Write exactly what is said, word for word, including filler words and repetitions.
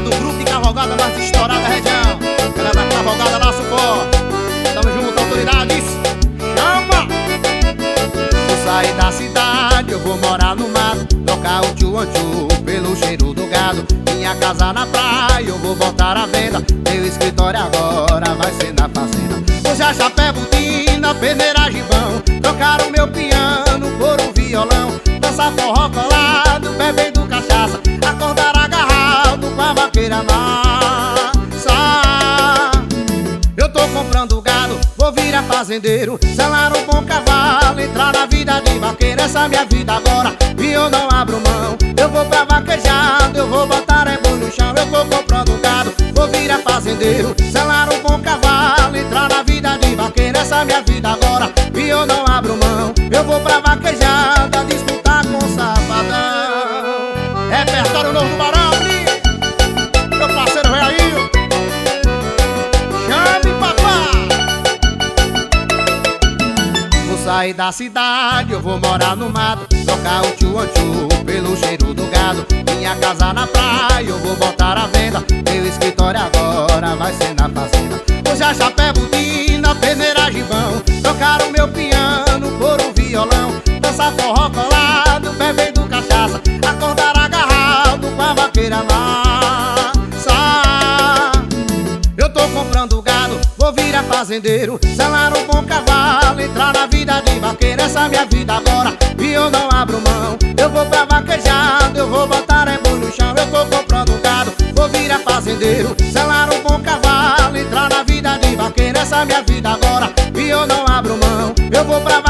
do grupo de cavalgada mais estourada da região. Ela é da cavalgada Laço Forte. Tamo junto, autoridades. Chama! Vou sair da cidade, eu vou morar no mato, trocar o tchu-an-tchu pelo cheiro do gado. Minha casa na praia, eu vou botar à venda. Meu escritório agora vai ser na fazenda. Hoje a chapé, botina, peneira, gibão, trocaram meu piano por um violão. Dançar forró colado, bebendo cachaça, acordar agarrado com a vaqueira massa. Eu tô comprando gado, vou virar fazendeiro, selar um bom cavalo, entrar na vida de vaqueiro. Essa é minha vida agora e eu não abro mão. Eu vou pra vaquejado, eu vou botar é boi no chão. Eu tô comprando gado, vou virar fazendeiro, selar um bom cavalo, entrar na vida de vaqueiro. Essa é minha vida agora e eu não abro mão. Eu vou pra vaquejada, disputar com o safadão. Repertório novo do Barão, meu parceiro Reainho. Chame papai. Vou sair da cidade, eu vou morar no mato, trocar o tchu-an-tchu pelo cheiro do gado. Minha casa na praia, eu vou botar à venda. Meu escritório agora vai ser na fazenda. Hoje a chapé, botina, peneira, gibão, trocaram meu piano por um violão. Dançar forró colado, bebendo cachaça, acordar agarrado com a vaqueira massa. Eu tô comprando gado, vou virar fazendeiro, selar um bom cavalo, entrar na vida de vaqueiro. Essa é minha vida agora e eu não abro mão. Eu vou pra vaquejado, eu vou botar é boi no chão. Eu tô comprando gado, vou virar fazendeiro, selar um bom cavalo, entrar na vida de vaqueiro. Essa é minha vida agora e eu não abro mão. Eu vou pra